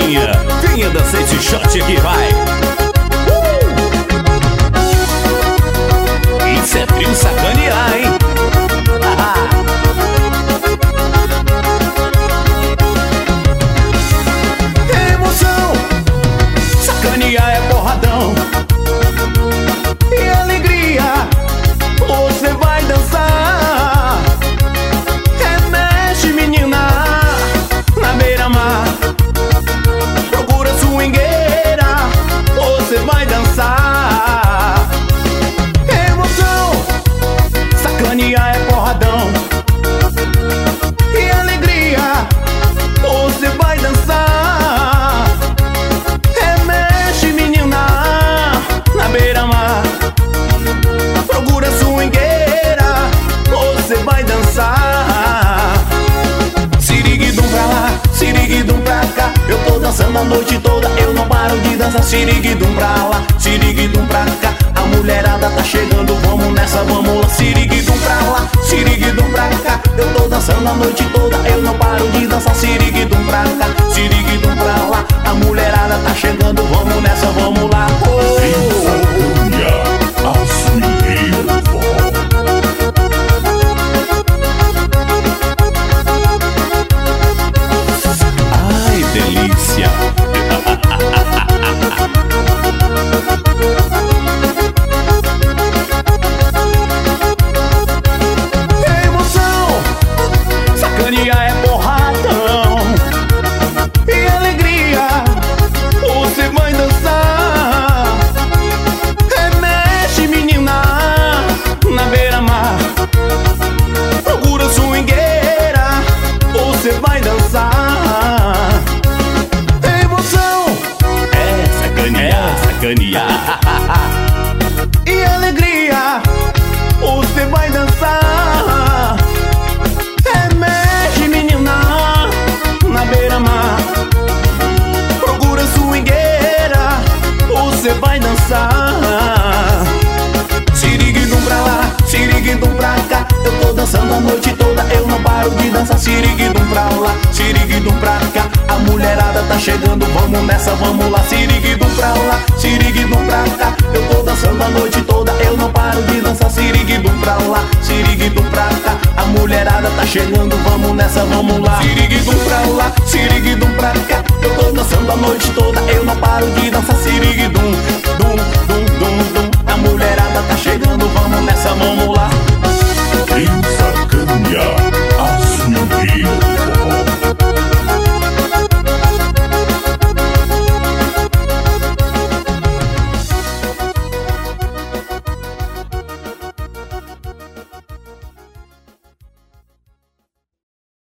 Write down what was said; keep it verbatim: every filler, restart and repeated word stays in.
novinha, venha dançar esse shot aqui, vai. uh! Isso é trio sacanear, hein? Emoção, sacanear é porradão. E alegria, você vai dançar. Remexe, menina, na beira-mar. Procura swingueira, você vai dançar. Emoção, sacanear é porradão. E alegria, você vai dançar. Remexe, menina, na beira-mar. Procura swingueira, você vai dançar. Siriguidum pra lá, siriguidum pra cá. Eu tô dançando a noite toda, eu não paro de dançar. Siriguidum pra lá, siriguidum pra cá. A mulherada tá chegando, vamos nessa, vamos lá. Siriguidum pra lá, siriguidum pra cá. Eu tô dançando a noite toda, eu não paro de dançar. Siriguidum pra cá, siriguidum pra lá. A mulherada tá chegando, vamos nessa, vamos lá. Oh. Ai, delícia. Emoção, sacanear é porradão. E alegria, você vai dançar. Remexe, menina, na beira-mar. Procura swingueira, você vai dançar. Emoção, é sacanear, é sacanear. E alegria, você vai dançar. Remexe, menina, na beira-mar. Procura swingueira, você vai dançar. Siriguidum pra lá, siriguidum pra cá. Eu tô dançando a noite toda, eu não paro de dançar. Siriguidum pra lá, siriguidum pra cá. A mulherada tá chegando, vamos nessa, vamos lá. Siriguidum pra lá, siriguidum pra cá. Eu tô dançando a noite toda, eu não paro de dançar. Siriguidum pra lá, siriguidum pra cá. A mulherada tá chegando, vamos nessa, vamos lá. Siriguidum pra lá, siriguidum pra cá. Eu tô dançando a noite toda, eu não paro de dançar. Siriguidum, dum, dum, dum, dum. A mulherada tá chegando, vamos nessa, vamos lá.